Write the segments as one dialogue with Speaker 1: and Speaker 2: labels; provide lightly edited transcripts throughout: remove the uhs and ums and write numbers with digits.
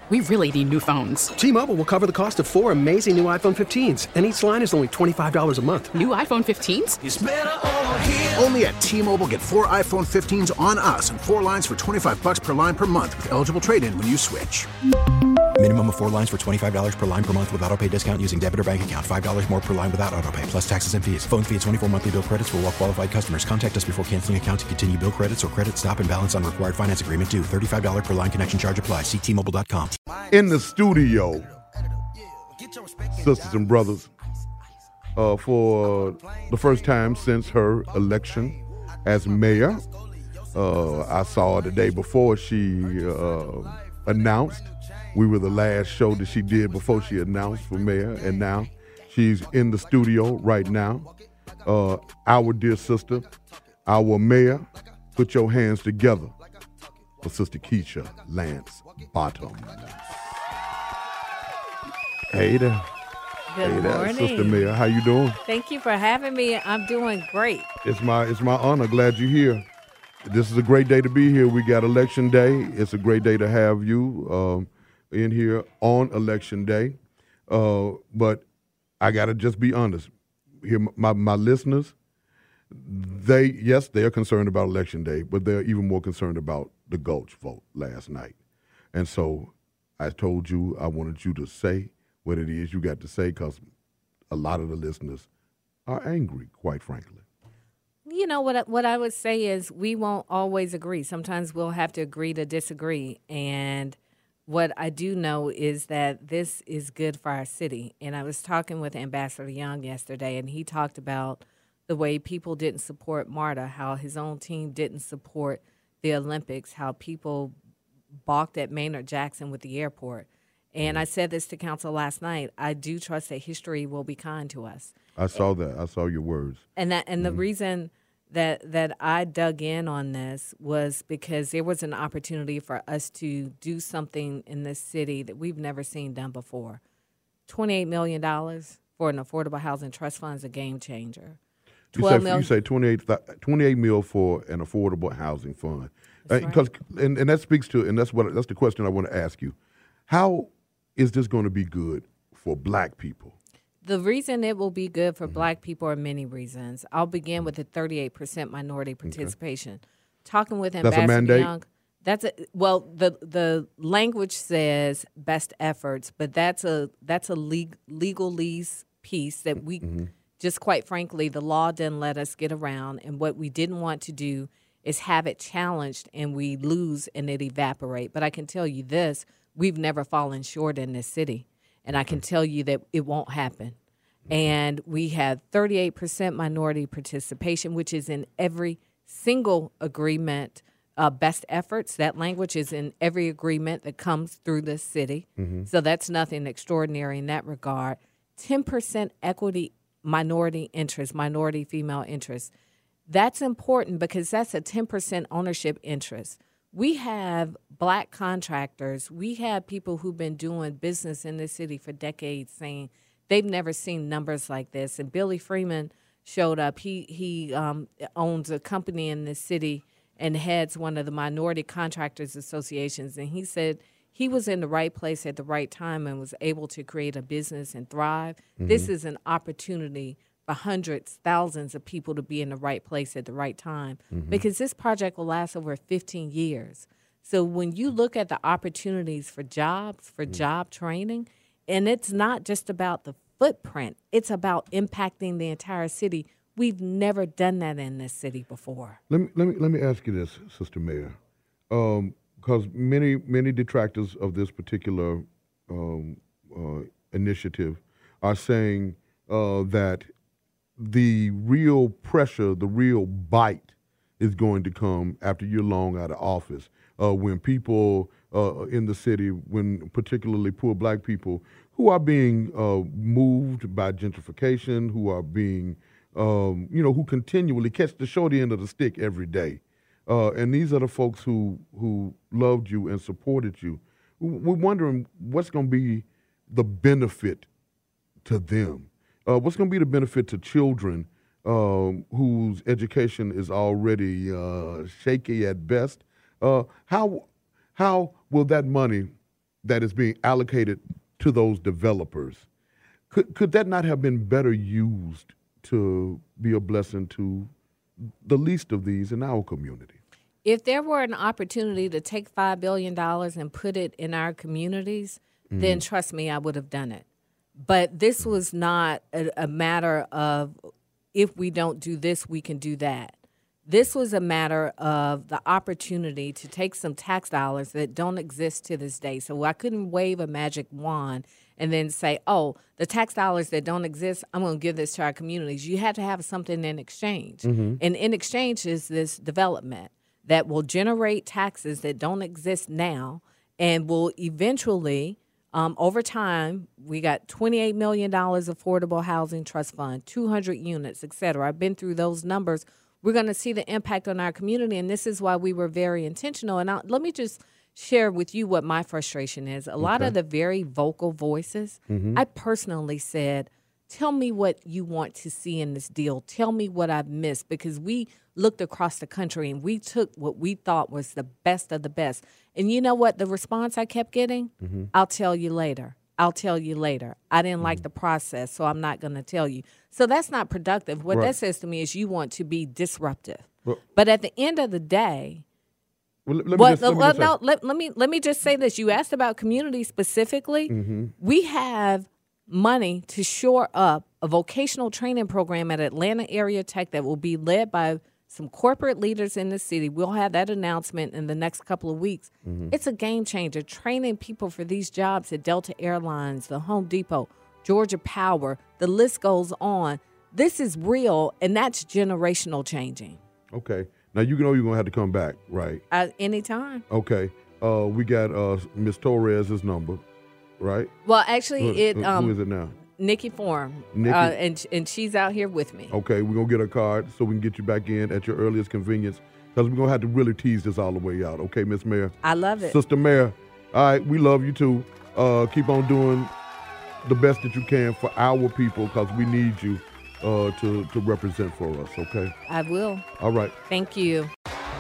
Speaker 1: We really need new phones.
Speaker 2: T-Mobile will cover the cost of 4 amazing new iPhone 15s, and each line is only $25 a month.
Speaker 1: New iPhone 15s?
Speaker 3: It's better over here.
Speaker 4: Only at T-Mobile, get 4 iPhone 15s on us and 4 lines for $25 per line per month with eligible trade-in when you switch.
Speaker 5: Minimum of 4 lines for $25 per line per month with autopay discount using debit or bank account. $5 more per line without autopay, plus taxes and fees. Phone fee at 24 monthly bill credits for well-qualified customers. Contact us before canceling account to continue bill credits or credit stop and balance on required finance agreement due. $35 per line connection charge applies. See T-Mobile.com.
Speaker 6: In the studio, sisters and brothers, for the first time since her election as mayor. I saw the day before she announced. We were the last show that she did before she announced for mayor, and now she's in the studio right now. Our dear sister, our mayor, put your hands together for Sister Keisha Lance Bottoms. Hey there.
Speaker 7: Good morning.
Speaker 6: Sister Mayor. How you doing?
Speaker 7: Thank you for having me. I'm doing great.
Speaker 6: It's my honor. Glad you're here. This is a great day to be here. We got Election Day. It's a great day to have you in here on Election Day. But I got to just be honest. Here, my listeners, they are concerned about Election Day, but they're even more concerned about the Gulch vote last night. And so I told you I wanted you to say what it is you got to say, because a lot of the listeners are angry, quite frankly.
Speaker 7: You know, what I would say is we won't always agree. Sometimes we'll have to agree to disagree. And what I do know is that this is good for our city. And I was talking with Ambassador Young yesterday, and he talked about the way people didn't support MARTA, how his own team didn't support the Olympics, how people balked at Maynard Jackson with the airport. And I said this to council last night. I do trust that history will be kind to us.
Speaker 6: I saw that. I saw your words.
Speaker 7: And the reason that I dug in on this was because there was an opportunity for us to do something in this city that we've never seen done before. $28 million for an affordable housing trust fund is a game changer.
Speaker 6: You say 28 mil for an affordable housing fund. Because and that speaks to, and that's the question I want to ask you. How is this going to be good for black people?
Speaker 7: The reason it will be good for black people are many reasons. I'll begin with the 38% minority participation. Okay. Talking with Ambassador Young, the language says best efforts, but that's a legalese piece that we just, quite frankly, the law didn't let us get around, and what we didn't want to do is have it challenged and we lose and it evaporate. But I can tell you this, we've never fallen short in this city. And I can tell you that it won't happen. And we have 38% minority participation, which is in every single agreement. Best efforts, that language is in every agreement that comes through this city. So that's nothing extraordinary in that regard. 10% equity minority interest, minority female interest. That's important because that's a 10% ownership interest. We have black contractors. We have people who've been doing business in this city for decades saying they've never seen numbers like this. And Billy Freeman showed up. He owns a company in this city and heads one of the minority contractors associations. And he said he was in the right place at the right time and was able to create a business and thrive. This is an opportunity for hundreds, thousands of people to be in the right place at the right time, because this project will last over 15 years. So when you look at the opportunities for jobs, for job training, and it's not just about the footprint, it's about impacting the entire city. We've never done that in this city before.
Speaker 6: Let me ask you this, Sister Mayor, because many detractors of this particular initiative are saying that the real pressure, the real bite is going to come after you're long out of office. When people in the city, when particularly poor black people who are being moved by gentrification, who are being, who continually catch the shorty end of the stick every day. And these are the folks who loved you and supported you. We're wondering what's going to be the benefit to them. What's going to be the benefit to children whose education is already shaky at best? How will that money that is being allocated to those developers, could that not have been better used to be a blessing to the least of these in our community?
Speaker 7: If there were an opportunity to take $5 billion and put it in our communities, then trust me, I would have done it. But this was not a matter of if we don't do this, we can do that. This was a matter of the opportunity to take some tax dollars that don't exist to this day. So I couldn't wave a magic wand and then say, oh, the tax dollars that don't exist, I'm going to give this to our communities. You have to have something in exchange. And in exchange is this development that will generate taxes that don't exist now and will eventually, over time, we got $28 million affordable housing trust fund, 200 units, et cetera. I've been through those numbers. We're going to see the impact on our community, and this is why we were very intentional. And let me just share with you what my frustration is. A lot of the very vocal voices, I personally said, tell me what you want to see in this deal. Tell me what I've missed, because we looked across the country and we took what we thought was the best of the best. And you know what the response I kept getting? I'll tell you later. I'll tell you later. I didn't like the process, so I'm not going to tell you. So that's not productive. What that says to me is you want to be disruptive. But at the end of the day, let me just say this. You asked about community specifically. We have money to shore up a vocational training program at Atlanta Area Tech that will be led by some corporate leaders in the city. We'll have that announcement in the next couple of weeks. It's a game changer, training people for these jobs at Delta Airlines, the Home Depot, Georgia Power. The list goes on. This is real, and that's generational changing.
Speaker 6: Okay. Now, you know you're going to have to come back, right?
Speaker 7: Anytime.
Speaker 6: Okay. We got Ms. Torres' number, right?
Speaker 7: Well, actually,
Speaker 6: who is it now?
Speaker 7: Nikki Form, and she's out here with me.
Speaker 6: Okay, we're going to get her card so we can get you back in at your earliest convenience, because we're going to have to really tease this all the way out. Okay, Miss Mayor?
Speaker 7: I love it.
Speaker 6: Sister Mayor, all right, we love you too. Keep on doing the best that you can for our people, because we need you to represent for us, okay?
Speaker 7: I will.
Speaker 6: All right.
Speaker 7: Thank you.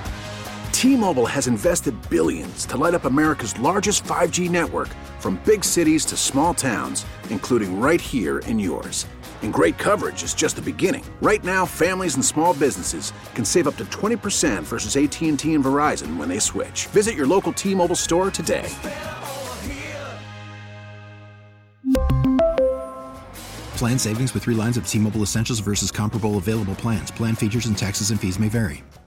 Speaker 4: T-Mobile has invested billions to light up America's largest 5G network, from big cities to small towns, including right here in yours. And great coverage is just the beginning. Right now, families and small businesses can save up to 20% versus AT&T and Verizon when they switch. Visit your local T-Mobile store today.
Speaker 5: Plan savings with 3 lines of T-Mobile Essentials versus comparable available plans. Plan features and taxes and fees may vary.